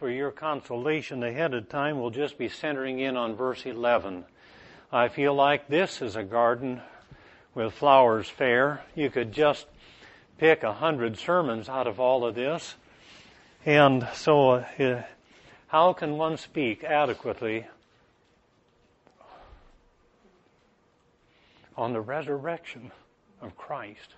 for your consolation ahead of time, we'll just be centering in on verse 11. I feel like this is a garden with flowers fair. You could just pick 100 sermons out of all of this. And so, how can one speak adequately on the resurrection of Christ?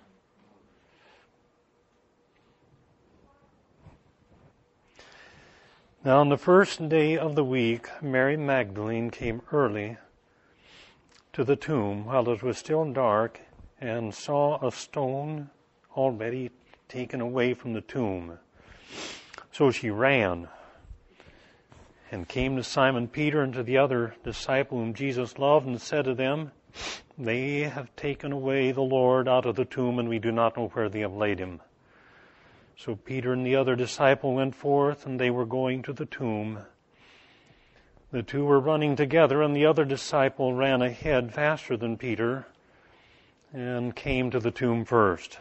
Now, on the first day of the week, Mary Magdalene came early to the tomb while it was still dark and saw a stone already taken away from the tomb. So she ran and came to Simon Peter and to the other disciple whom Jesus loved and said to them, "They have taken away the Lord out of the tomb, and we do not know where they have laid him." So Peter and the other disciple went forth, and they were going to the tomb. The two were running together, and the other disciple ran ahead faster than Peter and came to the tomb first.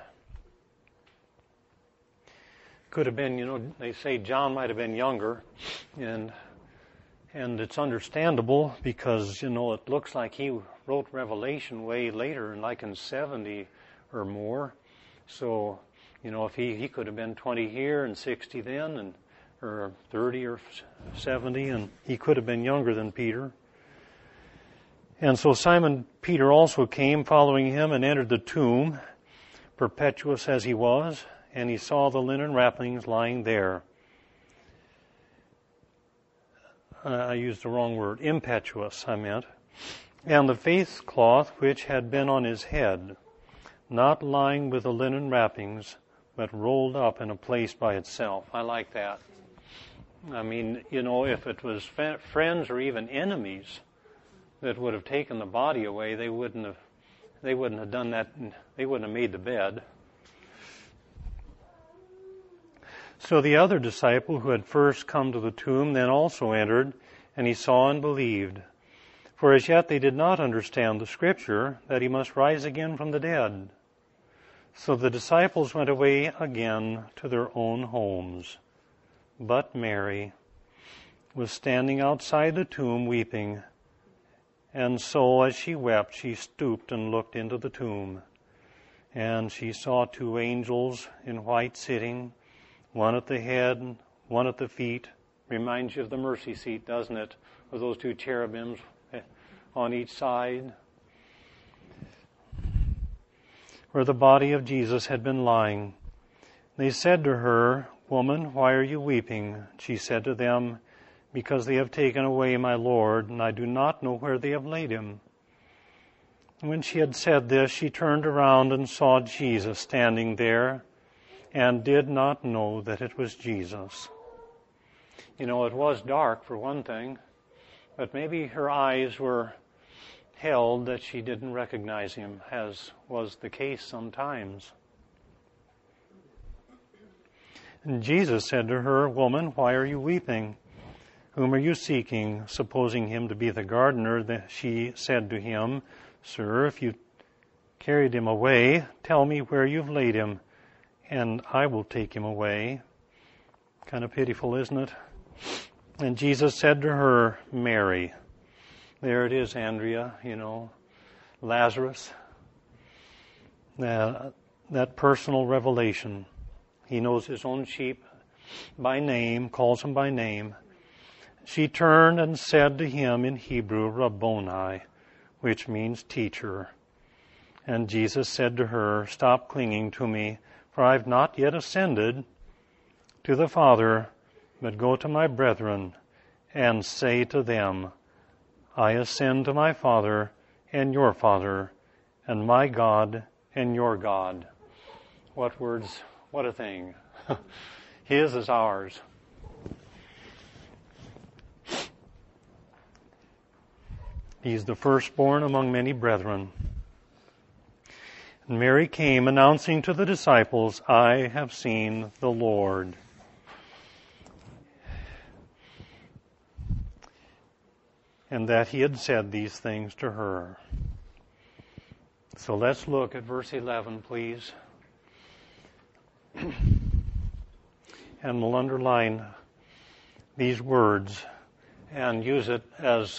Could have been, they say John might have been younger, and it's understandable because, it looks like he wrote Revelation way later, like in 70 or more. So, if he could have been 20 here and 60 then, or 30 or 70, and he could have been younger than Peter. And so Simon Peter also came following him and entered the tomb, impetuous as he was, and he saw the linen wrappings lying there. I used the wrong word, impetuous, I meant. And the face cloth which had been on his head, not lying with the linen wrappings, but rolled up in a place by itself. I like that. I mean, if it was friends or even enemies that would have taken the body away, they wouldn't have done that. They wouldn't have made the bed. So the other disciple who had first come to the tomb then also entered, and he saw and believed. For as yet they did not understand the Scripture, that he must rise again from the dead. So the disciples went away again to their own homes. But Mary was standing outside the tomb weeping. And so as she wept, she stooped and looked into the tomb. And she saw two angels in white sitting, one at the head, one at the feet. Reminds you of the mercy seat, doesn't it? With those two cherubims on each side, where the body of Jesus had been lying. They said to her, "Woman, why are you weeping?" She said to them, "Because they have taken away my Lord, and I do not know where they have laid him." When she had said this, she turned around and saw Jesus standing there, and did not know that it was Jesus. It was dark for one thing, but maybe her eyes were held that she didn't recognize him, as was the case sometimes. And Jesus said to her, "Woman, why are you weeping? Whom are you seeking?" Supposing him to be the gardener, she said to him, "Sir, if you carried him away, tell me where you've laid him, and I will take him away." Kind of pitiful, isn't it? And Jesus said to her, "Mary." There it is, Andrea, Lazarus. That personal revelation. He knows his own sheep by name, calls them by name. She turned and said to him in Hebrew, Rabboni, which means teacher. And Jesus said to her, "Stop clinging to me, for I have not yet ascended to the Father, but go to my brethren and say to them, I ascend to my Father and your Father, and my God and your God." What words, what a thing. His is ours. He's the firstborn among many brethren. And Mary came, announcing to the disciples, "I have seen the Lord." And that he had said these things to her. So let's look at verse 11, please. And we'll underline these words and use it as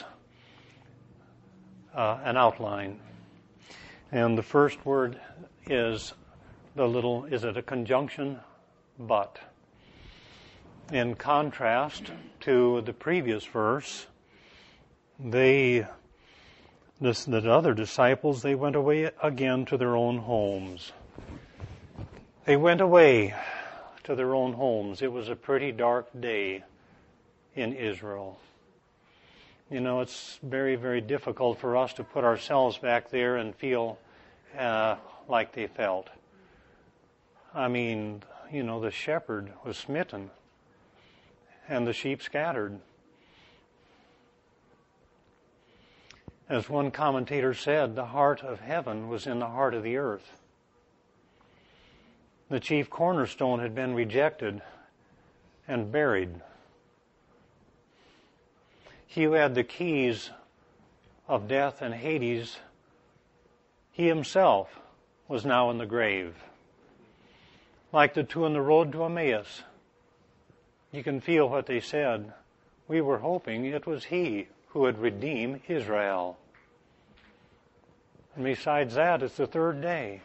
an outline. And the first word is is it a conjunction? But. In contrast to the previous verse, the other disciples, they went away again to their own homes. They went away to their own homes. It was a pretty dark day in Israel. You know, it's very, very difficult for us to put ourselves back there and feel like they felt. I mean, you know, the shepherd was smitten and the sheep scattered. As one commentator said, the heart of heaven was in the heart of the earth. The chief cornerstone had been rejected and buried. He who had the keys of death and Hades, he himself was now in the grave. Like the two on the road to Emmaus, you can feel what they said. We were hoping it was he who would redeem Israel. And besides that, it's the third day.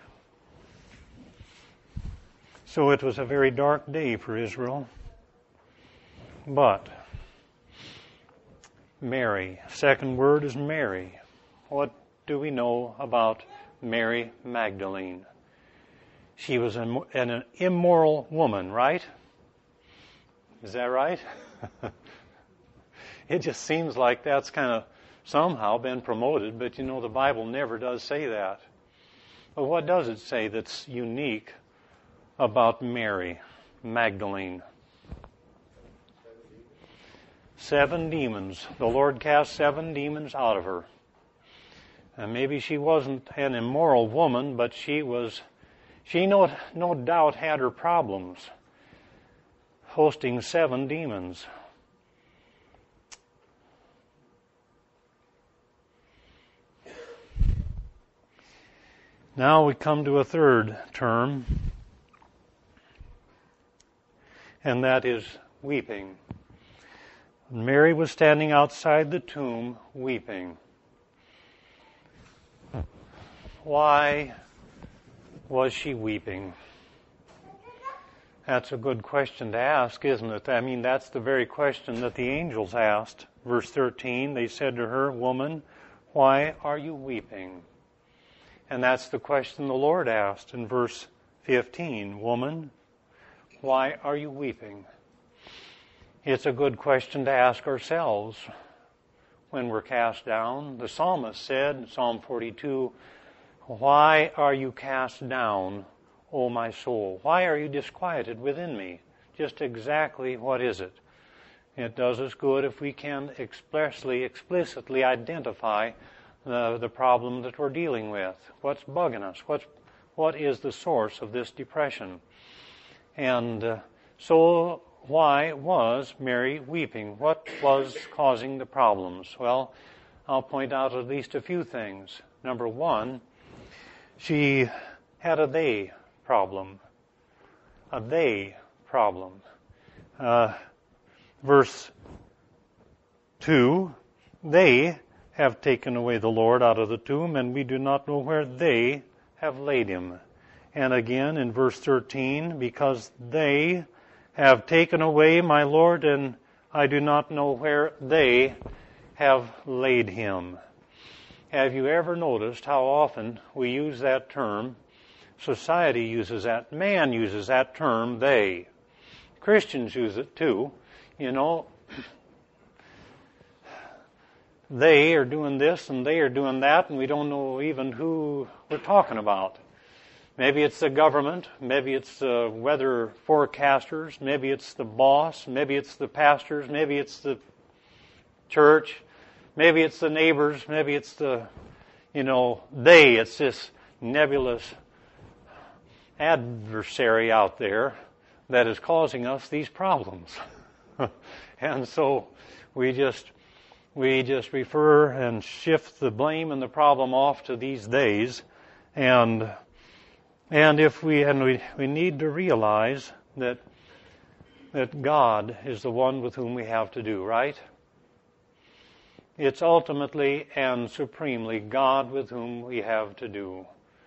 So it was a very dark day for Israel. But Mary, second word is Mary. What do we know about Mary Magdalene? She was an immoral woman, right? Is that right? It just seems like that's kind of somehow been promoted, but you know the Bible never does say that. But what does it say that's unique about Mary Magdalene? 7 demons. The Lord cast 7 demons out of her. And maybe she wasn't an immoral woman, but she no doubt had her problems hosting 7 demons. Now we come to a third term, and that is weeping. Mary was standing outside the tomb weeping. Why was she weeping? That's a good question to ask, isn't it? I mean, that's the very question that the angels asked. Verse 13, they said to her, "Woman, why are you weeping?" And that's the question the Lord asked in verse 15. "Woman, why are you weeping?" It's a good question to ask ourselves when we're cast down. The psalmist said in Psalm 42, "Why are you cast down, O my soul? Why are you disquieted within me?" Just exactly what is it? It does us good if we can explicitly identify the problem that we're dealing with. What's bugging us? What is the source of this depression? And so why was Mary weeping? What was causing the problems? Well, I'll point out at least a few things. Number one, she had a they problem. A they problem. Verse 2, they have taken away the Lord out of the tomb, and we do not know where they have laid him. And again in verse 13, because they have taken away my Lord, and I do not know where they have laid him. Have you ever noticed how often we use that term? Society uses that. Man uses that term, they. Christians use it too. You know, they are doing this and they are doing that, and we don't know even who we're talking about. Maybe it's the government, maybe it's the weather forecasters, maybe it's the boss, maybe it's the pastors, maybe it's the church, maybe it's the neighbors, maybe it's the, they. It's this nebulous adversary out there that is causing us these problems. And so we just refer and shift the blame and the problem off to these days, and we need to realize that that God is the one with whom we have to do, right? It's ultimately and supremely God with whom we have to do.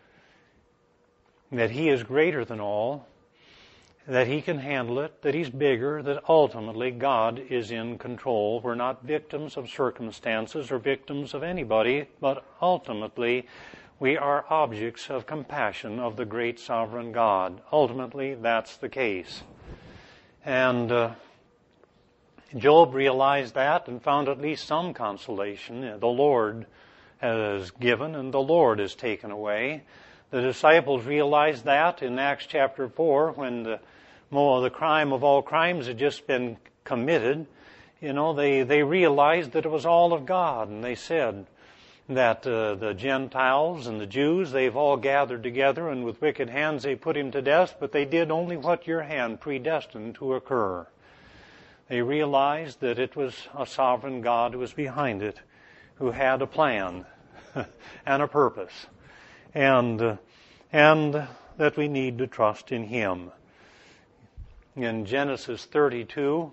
That He is greater than all, that He can handle it, that He's bigger, that ultimately God is in control. We're not victims of circumstances or victims of anybody, but ultimately we are objects of compassion of the great sovereign God. Ultimately, that's the case. And Job realized that and found at least some consolation. The Lord has given and the Lord has taken away. The disciples realized that in Acts chapter 4 when the crime of all crimes had just been committed. They realized that it was all of God, and they said that the Gentiles and the Jews, they've all gathered together, and with wicked hands they put Him to death, but they did only what your hand predestined to occur. They realized that it was a sovereign God who was behind it, who had a plan and a purpose, and that we need to trust in Him. In Genesis 32,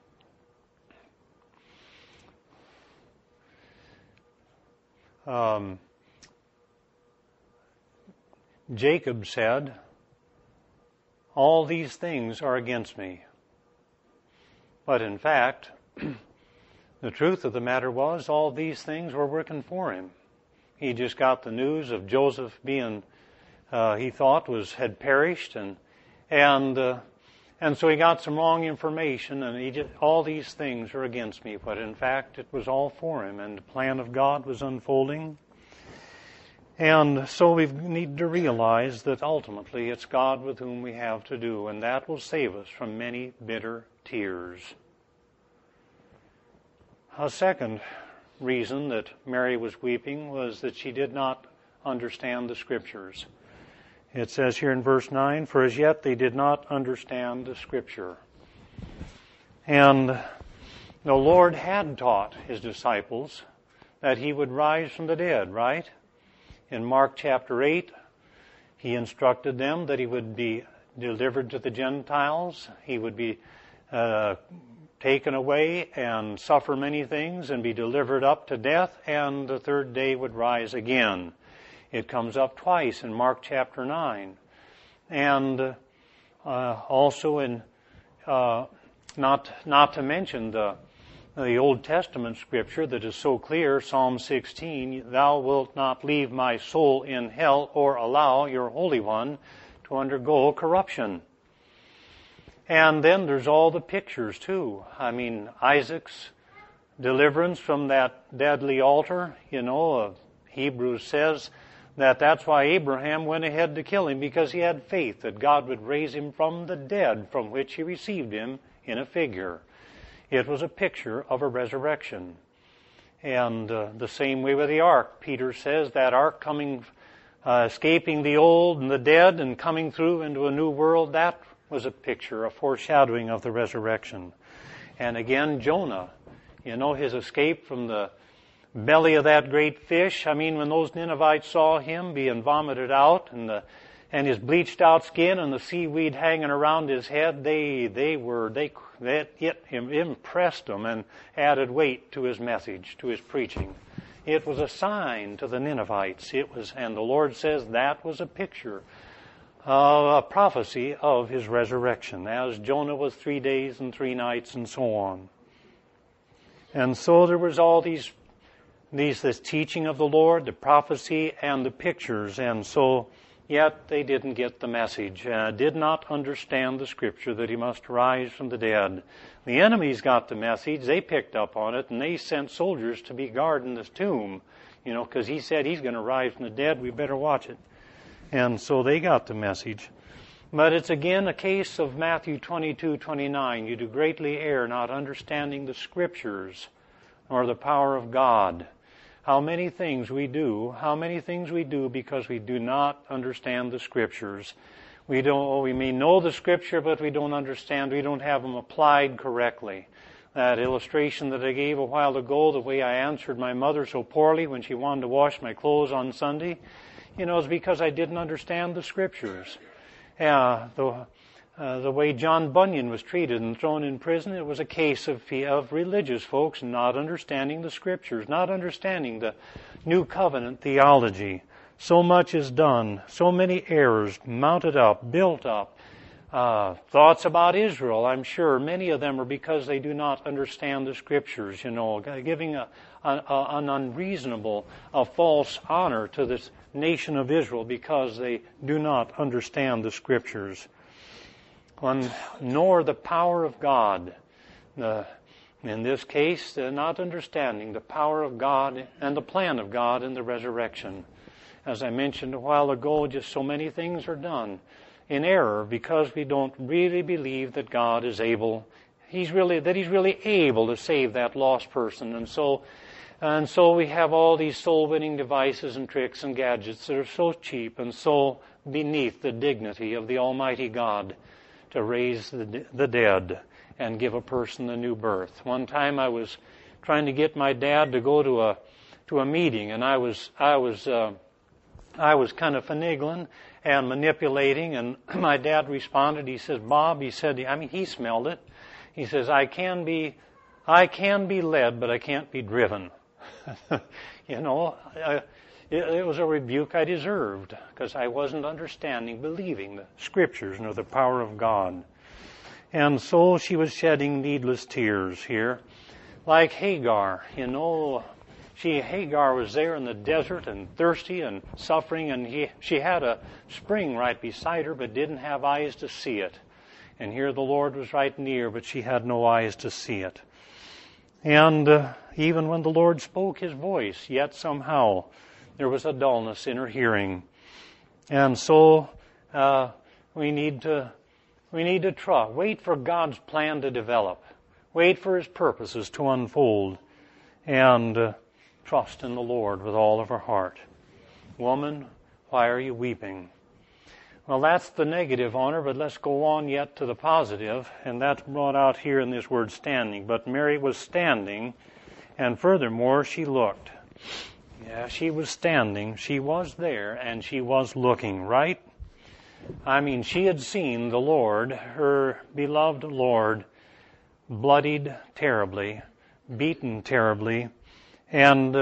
Jacob said, "All these things are against me." But in fact, the truth of the matter was all these things were working for him. He just got the news of Joseph being, he thought had perished, and so he got some wrong information, and all these things are against me. But in fact, it was all for him, and the plan of God was unfolding. And so we need to realize that ultimately it's God with whom we have to do, and that will save us from many bitter tears. A second reason that Mary was weeping was that she did not understand the Scriptures. It says here in verse 9, "For as yet they did not understand the Scripture." And the Lord had taught His disciples that He would rise from the dead, right? In Mark chapter 8, He instructed them that He would be delivered to the Gentiles. He would be taken away and suffer many things and be delivered up to death, and the third day would rise again. It comes up twice in Mark chapter 9. And also in, not to mention the Old Testament scripture that is so clear, Psalm 16, "Thou wilt not leave my soul in hell or allow your Holy One to undergo corruption." And then there's all the pictures too. I mean, Isaac's deliverance from that deadly altar, Hebrews says that's why Abraham went ahead to kill him, because he had faith that God would raise him from the dead from which he received him in a figure. It was a picture of a resurrection. And the same way with the ark. Peter says that ark coming, escaping the old and the dead and coming through into a new world, that was a picture, a foreshadowing of the resurrection. And again, Jonah, his escape from the belly of that great fish. I mean, when those Ninevites saw him being vomited out and his bleached out skin and the seaweed hanging around his head, it impressed them and added weight to his message, to his preaching. It was a sign to the Ninevites. And the Lord says that was a picture, a prophecy of His resurrection, as Jonah was 3 days and 3 nights and so on. And so there was all this teaching of the Lord, the prophecy, and the pictures, and so yet they didn't get the message, did not understand the Scripture that He must rise from the dead. The enemies got the message, they picked up on it, and they sent soldiers to be guarding this tomb, because He said He's going to rise from the dead, we better watch it. And so they got the message. But it's again a case of Matthew 22:29. You do greatly err, not understanding the Scriptures or the power of God. How many things we do because we do not understand the Scriptures. We may know the Scripture, but we don't understand. We don't have them applied correctly. That illustration that I gave a while ago, the way I answered my mother so poorly when she wanted to wash my clothes on Sunday, is because I didn't understand the Scriptures. the way John Bunyan was treated and thrown in prison, it was a case of religious folks not understanding the Scriptures, not understanding the New Covenant theology. So much is done, so many errors mounted up, built up. Thoughts about Israel, I'm sure, many of them are because they do not understand the Scriptures, giving an unreasonable, a false honor to this nation of Israel because they do not understand the Scriptures. Nor the power of God. In this case, not understanding the power of God and the plan of God in the resurrection. As I mentioned a while ago, just so many things are done in error because we don't really believe that God is able. He's really able to save that lost person, and so we have all these soul-winning devices and tricks and gadgets that are so cheap and so beneath the dignity of the Almighty God to raise the dead and give a person a new birth. One time I was trying to get my dad to go to a meeting, and I was kind of finagling and manipulating, and my dad responded. He says, "Bob," he said, he smelled it. He says, I can be led, but I can't be driven." It was a rebuke I deserved because I wasn't understanding, believing the Scriptures nor the power of God. And so she was shedding needless tears here. Like Hagar, Hagar was there in the desert and thirsty and suffering, and she had a spring right beside her but didn't have eyes to see it. And here the Lord was right near, but she had no eyes to see it. And even when the Lord spoke His voice, yet somehow there was a dullness in her hearing. And so we need to trust. Wait for God's plan to develop. Wait for His purposes to unfold. And trust in the Lord with all of our heart. Woman, why are you weeping? Well, that's the negative on her, but let's go on yet to the positive. And that's brought out here in this word standing. But Mary was standing, and furthermore, she looked. Yeah, she was standing, she was there, and she was looking, right? She had seen the Lord, her beloved Lord, bloodied terribly, beaten terribly, and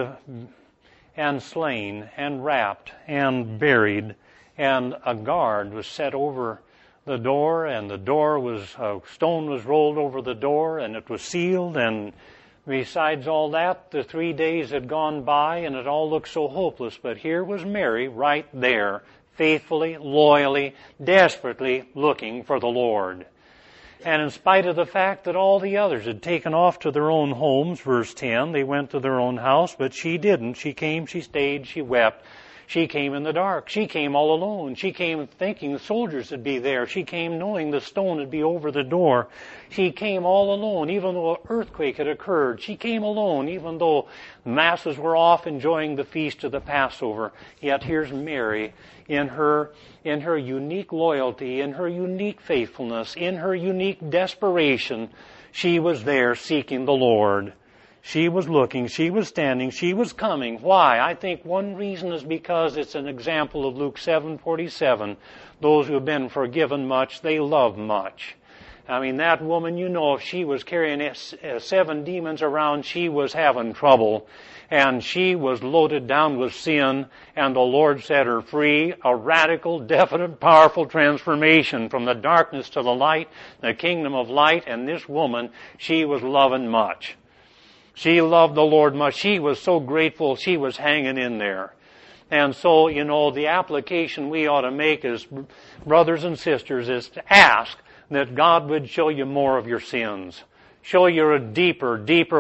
slain, and wrapped, and buried, and a guard was set over the door, and a stone was rolled over the door, and it was sealed, and besides all that, the 3 days had gone by, and it all looked so hopeless. But here was Mary right there, faithfully, loyally, desperately looking for the Lord. And in spite of the fact that all the others had taken off to their own homes, verse 10, they went to their own house, but she didn't. She came, she stayed, she wept. She came in the dark. She came all alone. She came thinking the soldiers would be there. She came knowing the stone would be over the door. She came all alone, even though an earthquake had occurred. She came alone, even though the masses were off enjoying the feast of the Passover. Yet here's Mary in her unique loyalty, in her unique faithfulness, in her unique desperation. She was there seeking the Lord. She was looking, she was standing, she was coming. Why? I think one reason is because it's an example of Luke 7:47. Those who have been forgiven much, they love much. That woman, if she was carrying 7 demons around, she was having trouble. And she was loaded down with sin, and the Lord set her free. A radical, definite, powerful transformation from the darkness to the light, the kingdom of light. And this woman, she was loving much. She loved the Lord much. She was so grateful she was hanging in there. And so, the application we ought to make as brothers and sisters is to ask that God would show you more of your sins. Show you a deeper,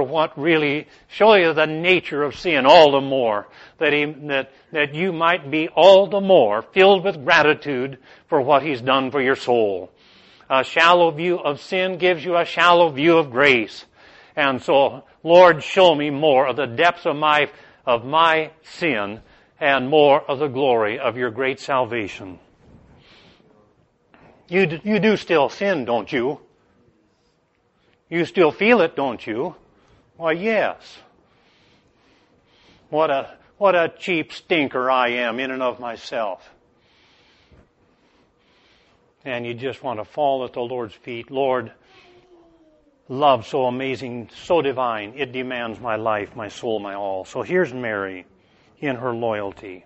show you the nature of sin all the more. That you might be all the more filled with gratitude for what He's done for your soul. A shallow view of sin gives you a shallow view of grace. And so, Lord, show me more of the depths of my sin and more of the glory of your great salvation. You do still sin, don't you? You still feel it, don't you? Why, yes. What a cheap stinker I am in and of myself. and you just want to fall at the Lord's feet. Lord, love so amazing, so divine, it demands my life, my soul, my all. So here's Mary in her loyalty.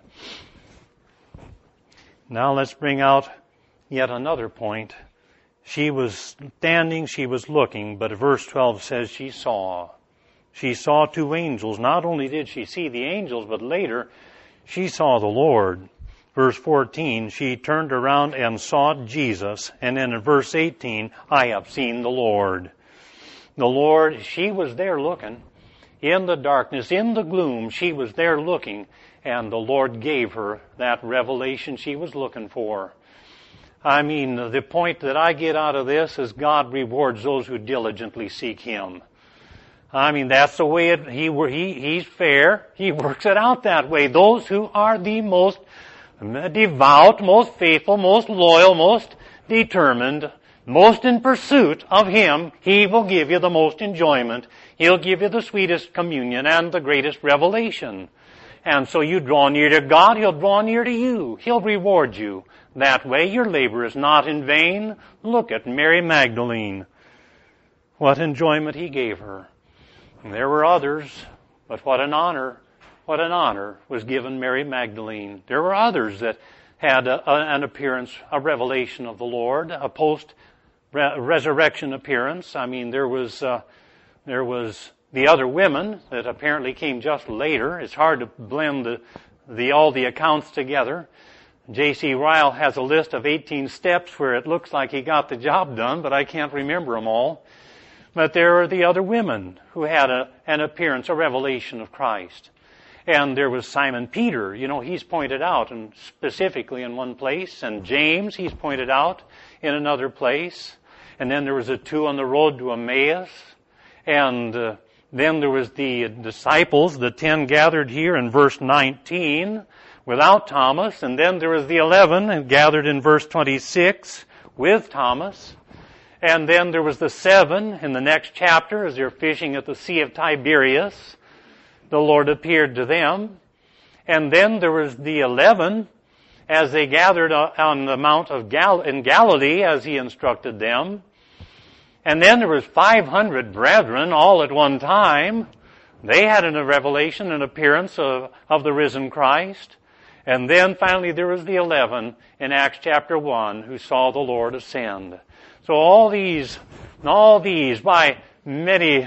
Now let's bring out yet another point. She was standing, she was looking, but verse 12 says she saw. She saw two angels. Not only did she see the angels, but later she saw the Lord. Verse 14, she turned around and saw Jesus. And then in verse 18, I have seen the Lord. The Lord, she was there looking. In the darkness, in the gloom, she was there looking. And the Lord gave her that revelation she was looking for. I mean, the point that I get out of this is God rewards those who diligently seek Him. I mean, that's the way He's fair. He works it out that way. Those who are the most devout, most faithful, most loyal, most determined, most in pursuit of Him, He will give you the most enjoyment. He'll give you the sweetest communion and the greatest revelation. And so you draw near to God, He'll draw near to you. He'll reward you. That way your labor is not in vain. Look at Mary Magdalene. What enjoyment He gave her. And there were others, but what an honor was given Mary Magdalene. There were others that had an appearance, a revelation of the Lord, a post-resurrection appearance. I mean, there was the other women that apparently came just later. It's hard to blend all the accounts together. J.C. Ryle has a list of 18 steps where it looks like he got the job done, but I can't remember them all. But there are the other women who had an appearance, a revelation of Christ. And there was Simon Peter. You know, he's pointed out, and specifically in one place. And James, he's pointed out in another place. And then there was the two on the road to Emmaus. And then there was the disciples, the 10 gathered here in verse 19 without Thomas. And then there was the 11 and gathered in verse 26 with Thomas. And then there was the 7 in the next chapter as they're fishing at the Sea of Tiberias. The Lord appeared to them. And then there was the 11 as they gathered on the Mount of in Galilee as He instructed them. And then there was 500 brethren all at one time. They had a revelation, an appearance of the risen Christ. And then finally there was the 11 in Acts chapter 1 who saw the Lord ascend. So all these by many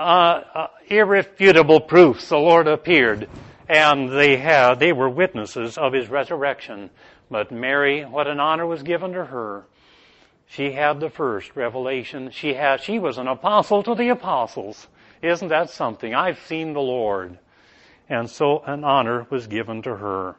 irrefutable proofs, the Lord appeared, and they were witnesses of His resurrection. But Mary, what an honor was given to her. She had the first revelation. She was an apostle to the apostles. Isn't that something? I've seen the Lord. And so an honor was given to her.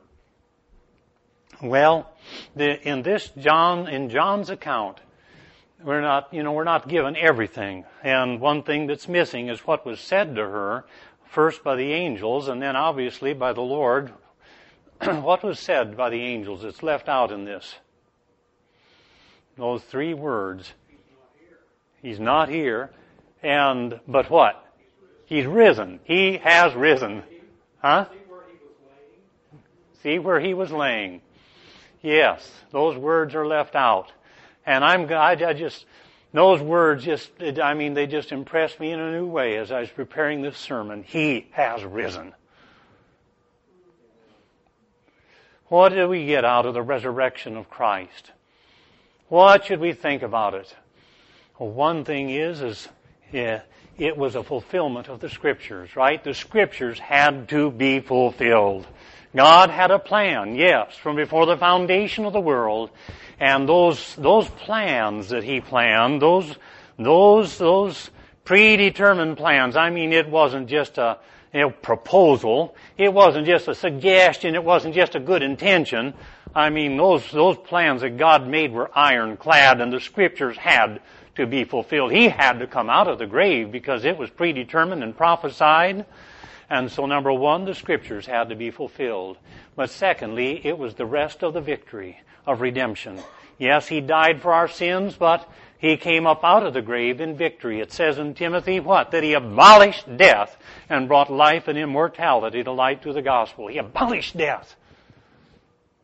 Well, in John's account, we're not given everything. And one thing that's missing is what was said to her, first by the angels and then obviously by the Lord. What was said by the angels? It's left out in this. Those 3 words. He's not here. But what? He's risen. He has risen. Huh? See where He was laying. Yes, those words are left out. And those words they just impressed me in a new way as I was preparing this sermon. He has risen. What do we get out of the resurrection of Christ? What should we think about it? Well, one thing is it was a fulfillment of the Scriptures, right? The Scriptures had to be fulfilled. God had a plan, yes, from before the foundation of the world. And those plans that He planned, those predetermined plans, I mean, it wasn't just a proposal. It wasn't just a suggestion. It wasn't just a good intention. I mean, those plans that God made were ironclad, and the Scriptures had to be fulfilled. He had to come out of the grave because it was predetermined and prophesied. And so, number 1, the Scriptures had to be fulfilled. But secondly, it was the rest of the victory of redemption. Yes, He died for our sins, but He came up out of the grave in victory. It says in Timothy, what? That He abolished death and brought life and immortality to light through the gospel. He abolished death.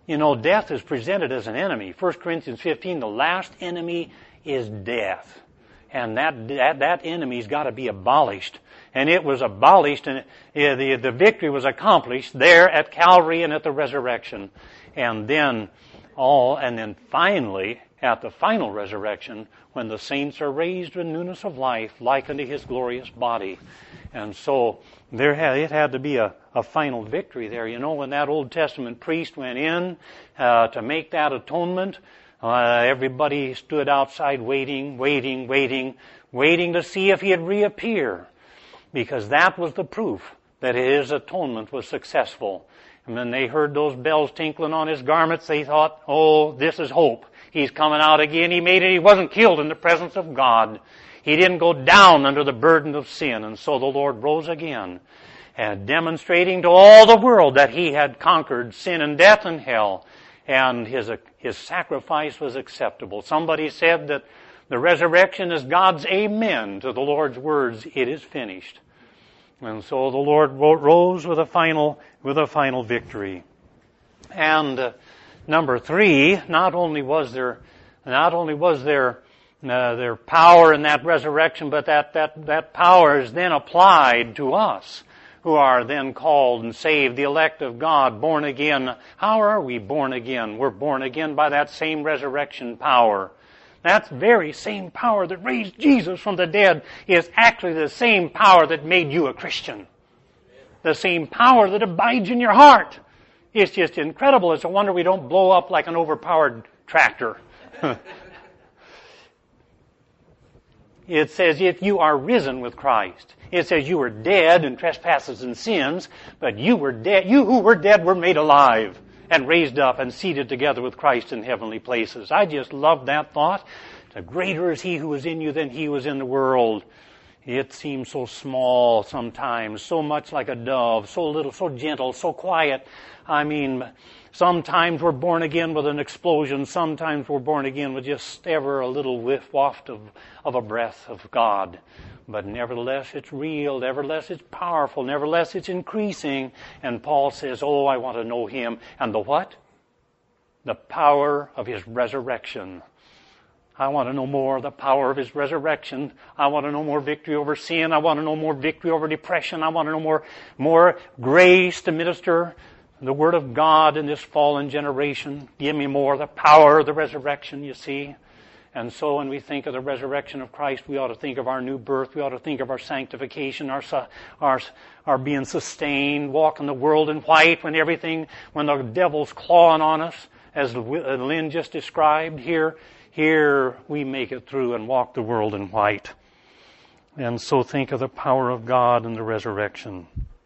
You know, death is presented as an enemy. 1 Corinthians 15, the last enemy is death. And that enemy's got to be abolished. And it was abolished, and the victory was accomplished there at Calvary and at the resurrection. And then finally, at the final resurrection, when the saints are raised in newness of life, like unto His glorious body. And so it had to be a final victory there. You know, when that Old Testament priest went in to make that atonement, everybody stood outside waiting to see if He'd reappear. Because that was the proof that His atonement was successful. And when they heard those bells tinkling on His garments, they thought, oh, this is hope. He's coming out again. He made it. He wasn't killed in the presence of God. He didn't go down under the burden of sin. And so the Lord rose again, and demonstrating to all the world that He had conquered sin and death and hell. And His sacrifice was acceptable. Somebody said that the resurrection is God's amen to the Lord's words, it is finished. And so the Lord rose with a final victory. And number 3, not only was there their power in that resurrection, but that power is then applied to us, who are then called and saved, the elect of God, born again. How are we born again? We're born again by that same resurrection power. That very same power that raised Jesus from the dead is actually the same power that made you a Christian. The same power that abides in your heart. It's just incredible. It's a wonder we don't blow up like an overpowered tractor. It says, if you are risen with Christ. It says you were dead in trespasses and sins, but you were dead. You who were dead were made alive and raised up and seated together with Christ in heavenly places. I just love that thought. The greater is He who is in you than he who is in the world. It seems so small sometimes, so much like a dove, so little, so gentle, so quiet. I mean, sometimes we're born again with an explosion. Sometimes we're born again with just ever a little waft of a breath of God. But nevertheless, it's real. Nevertheless, it's powerful. Nevertheless, it's increasing. And Paul says, oh, I want to know Him. And the what? The power of His resurrection. I want to know more of the power of His resurrection. I want to know more victory over sin. I want to know more victory over depression. I want to know more grace to minister the Word of God in this fallen generation. Give me more of the power of the resurrection, you see. And so when we think of the resurrection of Christ, we ought to think of our new birth. We ought to think of our sanctification, our being sustained, walking the world in white when the devil's clawing on us, as Lynn just described. Here we make it through and walk the world in white. And so think of the power of God and the resurrection.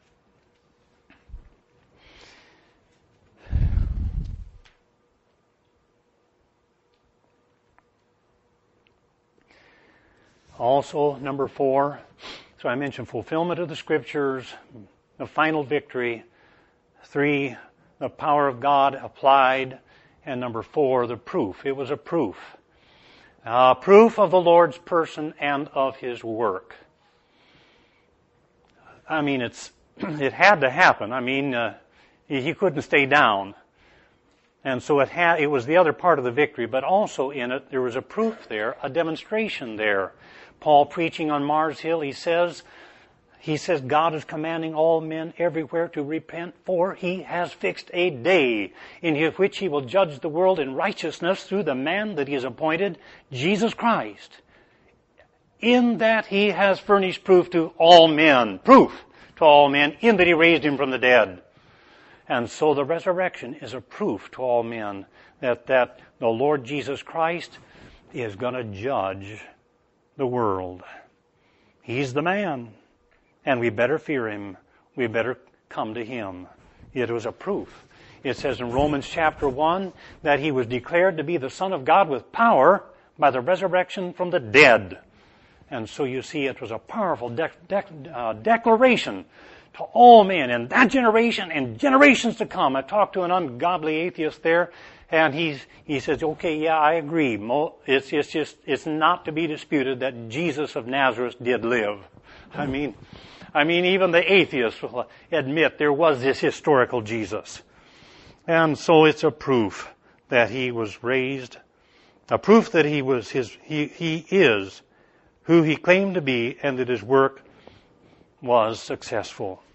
Also, number 4, so I mentioned fulfillment of the Scriptures, the final victory. 3, the power of God applied. And number 4, the proof. It was a proof. Proof of the Lord's person and of His work. I mean, it had to happen. I mean, He couldn't stay down. And so it was the other part of the victory, but also in it there was a proof there, a demonstration there. Paul, preaching on Mars Hill, he says God is commanding all men everywhere to repent, for He has fixed a day in which He will judge the world in righteousness through the man that He has appointed, Jesus Christ. In that He has furnished proof to all men, in that He raised Him from the dead. And so the resurrection is a proof to all men that the Lord Jesus Christ is going to judge the world. He's the man. And we better fear Him. We better come to Him. It was a proof. It says in Romans chapter 1 that He was declared to be the Son of God with power by the resurrection from the dead. And so you see it was a powerful declaration to all men in that generation and generations to come. I talked to an ungodly atheist there, and he says, okay, yeah, I agree. It's not to be disputed that Jesus of Nazareth did live. I mean, even the atheists will admit there was this historical Jesus. And so it's a proof that he was raised, a proof that he is who he claimed to be, and that his work was successful.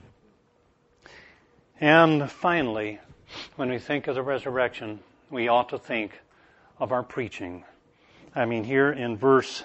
And finally, when we think of the resurrection, we ought to think of our preaching. I mean, here in verse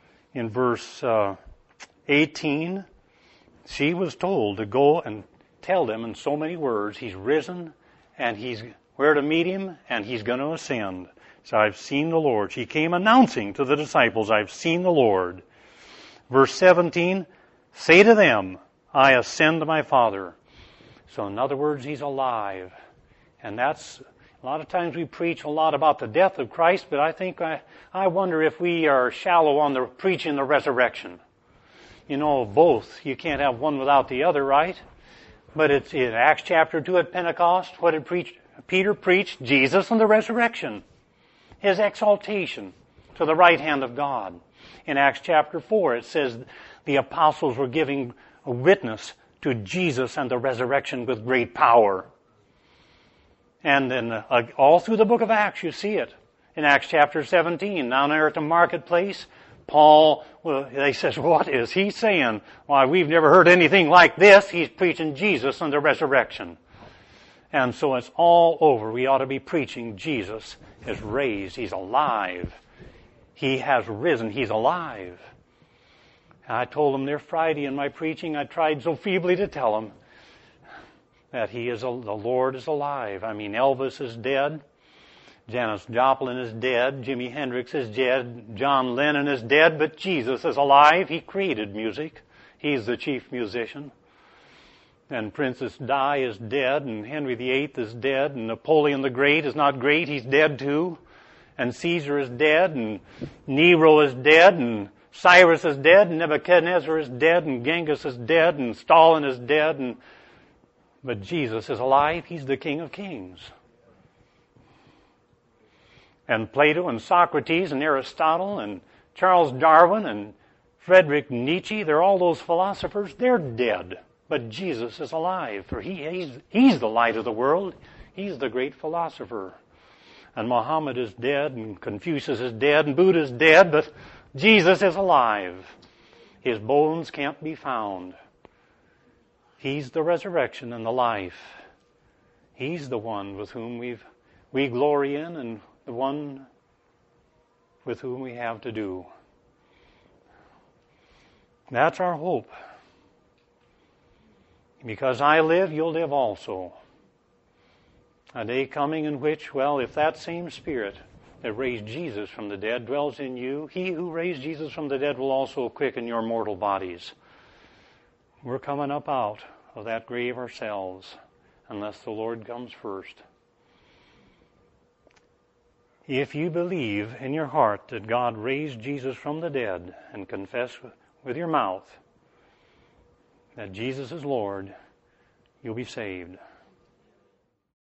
18, she was told to go and tell them in so many words, he's risen, and he's where to meet him, and he's going to ascend. So I've seen the Lord. She came announcing to the disciples, I've seen the Lord. Verse 17, say to them, I ascend to my Father. So in other words, he's alive. And that's, a lot of times we preach a lot about the death of Christ, but I wonder if we are shallow on the preaching the resurrection. You know, both. You can't have one without the other, right? But it's in Acts chapter 2 at Pentecost, what did Peter preach? Jesus and the resurrection. His exaltation to the right hand of God. In Acts chapter 4, it says the apostles were giving a witness to Jesus and the resurrection with great power. And then all through the book of Acts, you see it. In Acts chapter 17, down there at the marketplace, Paul, they says, what is he saying? Why, we've never heard anything like this. He's preaching Jesus and the resurrection. And so it's all over. We ought to be preaching Jesus is raised. He's alive. He has risen. He's alive. And I told them there Friday in my preaching, I tried so feebly to tell them that the Lord is alive. I mean, Elvis is dead. Janis Joplin is dead. Jimi Hendrix is dead. John Lennon is dead, but Jesus is alive. He created music. He's the chief musician. And Princess Di is dead, and Henry VIII is dead, and Napoleon the Great is not great. He's dead too. And Caesar is dead, and Nero is dead, and Cyrus is dead, and Nebuchadnezzar is dead, and Genghis is dead, and Stalin is dead, but Jesus is alive. He's the King of Kings. And Plato and Socrates and Aristotle and Charles Darwin and Friedrich Nietzsche, they're all those philosophers, they're dead. But Jesus is alive, for he's the light of the world. He's the great philosopher. And Muhammad is dead, and Confucius is dead, and Buddha is dead, but Jesus is alive. His bones can't be found. He's the resurrection and the life. He's the one with whom we glory in, and the one with whom we have to do. That's our hope. Because I live, you'll live also. A day coming in which, well, if that same Spirit that raised Jesus from the dead dwells in you, He who raised Jesus from the dead will also quicken your mortal bodies. We're coming up out of that grave ourselves, unless the Lord comes first. If you believe in your heart that God raised Jesus from the dead and confess with your mouth that Jesus is Lord, you'll be saved.